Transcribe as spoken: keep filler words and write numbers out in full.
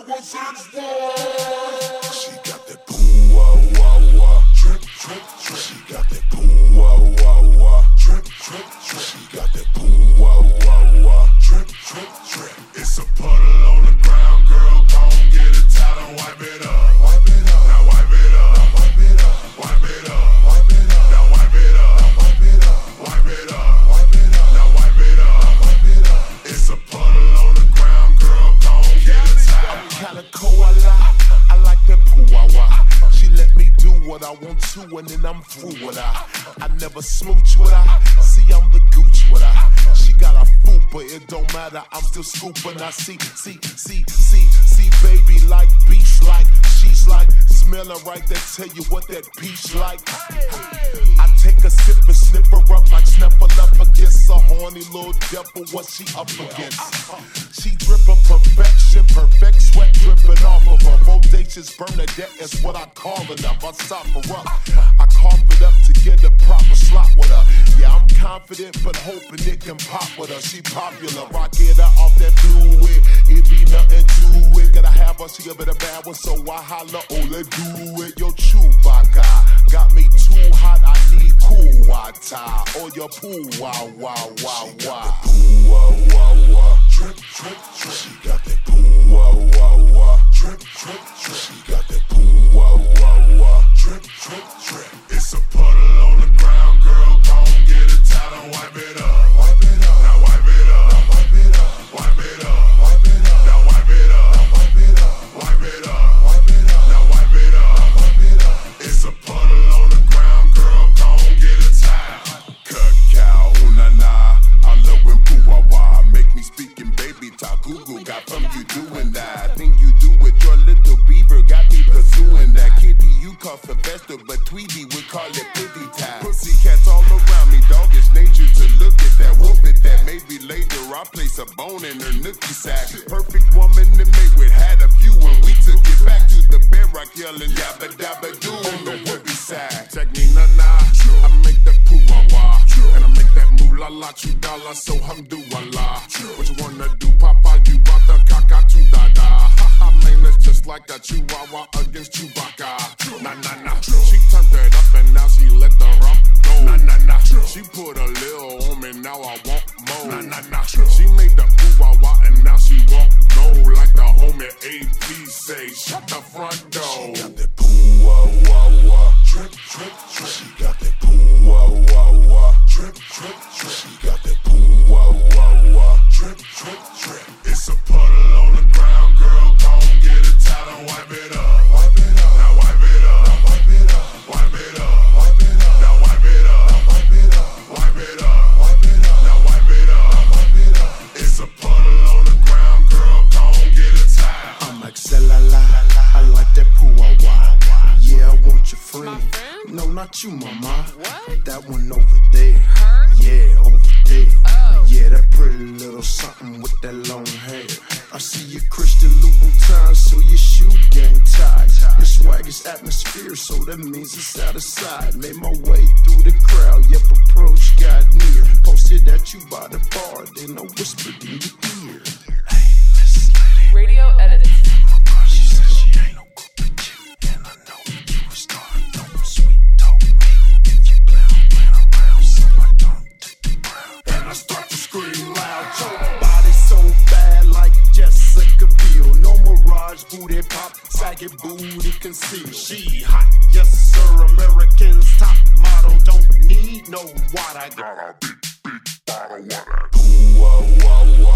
what's this for? She got that poo wah wah wah, drip drip drip. She got that poo wah wah wah, drip drip drip. She got that poo wah wah wah, drip drip drip. It's a puddle on the ground, girl. Gon' get a towel and wipe it up. Wipe it up. Now wipe it up. Now wipe it up. Wipe it up. Wipe it up. Now wipe it up. Now wipe it up. Wipe it up. Wipe it up. Now wipe it up. Now wipe it up. It's a puddle on the ground, girl. Gon' get a towel. I'm kinda koala. I like that poo-wah-wah. She let me do what I want to, and then I'm through with her. I never smooch with her. See, I'm the gooch with her. She got a food, but it don't matter. I'm still scooping. I see, see, see, see, see, baby like beach like. She's like, smell her right there, tell you what that peach like. I take a sip and snip her up like Snuffle up against a horny little devil. What she up against? She drippin' perfection, perfect sweat dripping off of her. Bodacious Bernadette is what I call it up. I stop her up. I carve it up to get a proper slot with her. Yeah, I'm confident, but hoping it can pop with her. She popular, I get her off that blue wig. It be nothing to it. Gotta have her, she a bit of bad one, so I holla, oh, let's do it. Yo, Chewbacca got me too hot, I need cool water. Oh, your poo, wow, wow, wow, wow. Poo, wow, wow, wow. Drip, drip, drip. She got that poo, wow, wow, wow. Drip, drip, drip. She got that poo, wow, wow, wow. Drip, drip, drip. It's a puddle on the ground, girl. Gon' get a towel and wipe it up. Wipe it up. Now wipe it up. Now wipe it up. Wipe it up. Wipe it up. Now wipe it up. Now wipe it up. Wipe it up. Wipe it up. Now wipe it up. Wipe it up. It's a puddle on the ground, girl. Gon' get a towel. Cacao, una na. I love when poo wah wah. Make me speaking baby talk. Google got from you doing that. Think you do with your little beaver. Got me pursuing that. Kitty, you call Sylvester, but Tweety would call it pity time. Pussycats all around me, dog. It's nature to look at that. Whoop at that. Maybe later I place a bone in her nookie sack. Perfect woman to mate with. Had a few when we took it back to the bedrock yelling yabba dabba doo on the whoopie side. Check me na na. I make that poo wah wah. And I make that moolah la chu dollar, so hamdulillah. What you wanna do, Papa? You brought the caca to da da. Ha ha, man, that's just like a chihuahua against Chewbacca. Nah nah nah. She turned that up and now she let the rump go. Nah nah nah. She put a little on me, now I want more. Nah nah nah. She made the poo wah wah and now she won't go. Like the homie A P say, shut the front door. She got that poo wah wah wah. Drip drip drip. She got that poo wah wah wah. Drip drip drip. She got that poo wah wah wah. Drip drip drip. It's a puddle on the ground, girl. Gon' get a towel and wipe it up. Wipe it up. Now wipe it up. Now wipe it up. Wipe it up. Wipe it up. Now wipe it up. Now wipe it up. Wipe it up. Wipe it up. Now wipe it up. Now wipe it up. It's a puddle on the ground, girl. Gon' get a towel. I'm like la. I like that poo wah wah. Yeah, I want your friend. No, not you, mama. What? That one over there. Her? Yeah, over there. Oh. Yeah, that pretty little something with that long hair. I see your Christian Louboutin, so your shoe game tied. Your swag is atmosphere, so that means it's out of sight. Made my way through the crowd, yep, approach got near. Posted at you by the bar, then I whispered in your ear. Hey, Miss Lady. Radio edits. She said she ain't no good chick, and I know you a star. No sweet talk me if you plan on playing around, so I turn to the ground and I start to scream loud. Your body so bad like Jessica Biel. No mirage, booty pop, sagging booty conceal. She hot, yes sir. American's top model, don't need no water. Got a big, big bottle of water. Ooh, wah, wah, wah.